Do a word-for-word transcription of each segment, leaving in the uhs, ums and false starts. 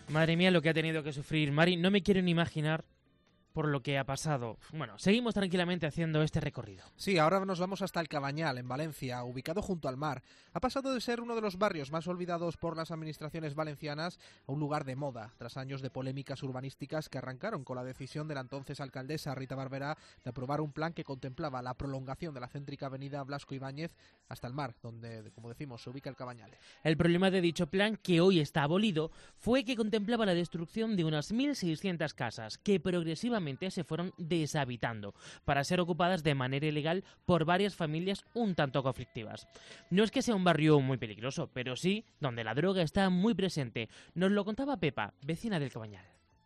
Madre mía, lo que ha tenido que sufrir Mari. No me quiero ni imaginar por lo que ha pasado. Bueno, seguimos tranquilamente haciendo este recorrido. Sí, ahora nos vamos hasta el Cabañal, en Valencia, ubicado junto al mar. Ha pasado de ser uno de los barrios más olvidados por las administraciones valencianas a un lugar de moda, tras años de polémicas urbanísticas que arrancaron con la decisión de la entonces alcaldesa Rita Barberá de aprobar un plan que contemplaba la prolongación de la céntrica avenida Blasco Ibáñez hasta el mar, donde, como decimos, se ubica el Cabañal. El problema de dicho plan, que hoy está abolido, fue que contemplaba la destrucción de unas mil seiscientas casas que progresivamente se fueron deshabitando para ser ocupadas de manera ilegal por varias familias un tanto conflictivas. No es que sea un barrio muy peligroso, pero sí donde la droga está muy presente. Nos lo contaba Pepa, vecina del Cabañal.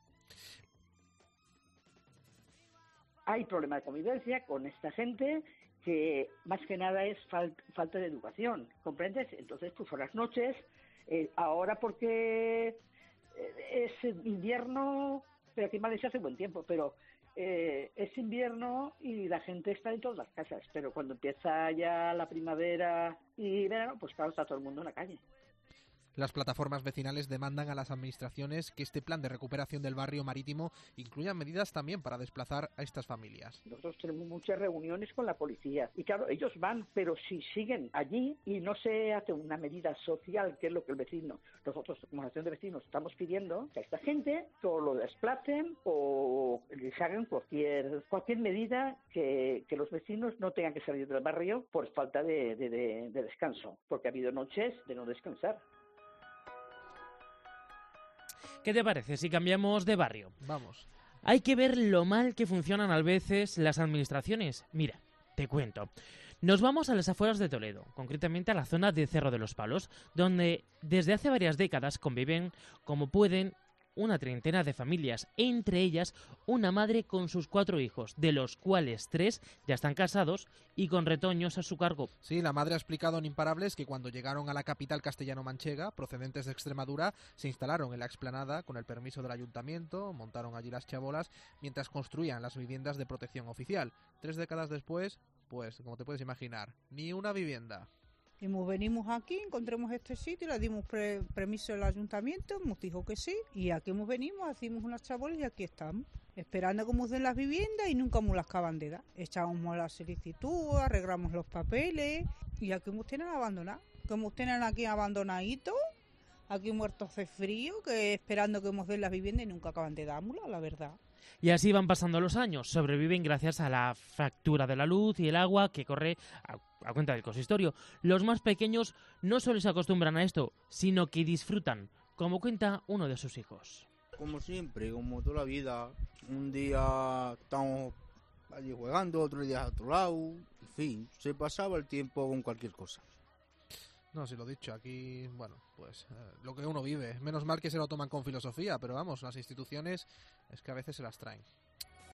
Hay problema de convivencia con esta gente que más que nada es fal- falta de educación, ¿comprendes? Entonces, pues por las noches, eh, ahora porque eh, es invierno, pero aquí en Valencia hace buen tiempo, pero eh, es invierno y la gente está en todas las casas, pero cuando empieza ya la primavera y verano, pues claro, está todo el mundo en la calle. Las plataformas vecinales demandan a las administraciones que este plan de recuperación del barrio marítimo incluya medidas también para desplazar a estas familias. Nosotros tenemos muchas reuniones con la policía y claro, ellos van, pero si siguen allí y no se hace una medida social, que es lo que el vecino, nosotros como asociación de vecinos estamos pidiendo, que a esta gente o lo desplacen o les hagan cualquier cualquier medida que, que los vecinos no tengan que salir del barrio por falta de, de, de, de descanso, porque ha habido noches de no descansar. ¿Qué te parece si cambiamos de barrio? Vamos. Hay que ver lo mal que funcionan a veces las administraciones. Mira, te cuento. Nos vamos a las afueras de Toledo, concretamente a la zona de Cerro de los Palos, donde desde hace varias décadas conviven como pueden una treintena de familias, entre ellas una madre con sus cuatro hijos, de los cuales tres ya están casados y con retoños a su cargo. Sí, la madre ha explicado en Imparables que cuando llegaron a la capital castellano-manchega, procedentes de Extremadura, se instalaron en la explanada con el permiso del ayuntamiento, montaron allí las chabolas, mientras construían las viviendas de protección oficial. Tres décadas después, pues, como te puedes imaginar, ni una vivienda. Y nos venimos aquí, encontramos este sitio, le dimos pre permiso al ayuntamiento, nos dijo que sí, y aquí hemos venido, hacemos unas chabolas y aquí estamos, esperando que nos den las viviendas y nunca nos las acaban de dar. Echamos la solicitud, arreglamos los papeles y aquí nos tienen abandonados, que nos tienen aquí abandonaditos, aquí muertos de frío, que esperando que nos den las viviendas y nunca acaban de dárnoslas, la verdad. Y así van pasando los años, sobreviven gracias a la factura de la luz y el agua que corre a, a cuenta del consistorio. Los más pequeños no solo se acostumbran a esto, sino que disfrutan, como cuenta uno de sus hijos. Como siempre, como toda la vida, un día estamos allí jugando, otro día a otro lado, en fin, se pasaba el tiempo con cualquier cosa. No, si lo dicho, aquí, bueno, pues eh, lo que uno vive. Menos mal que se lo toman con filosofía, pero vamos, las instituciones es que a veces se las traen.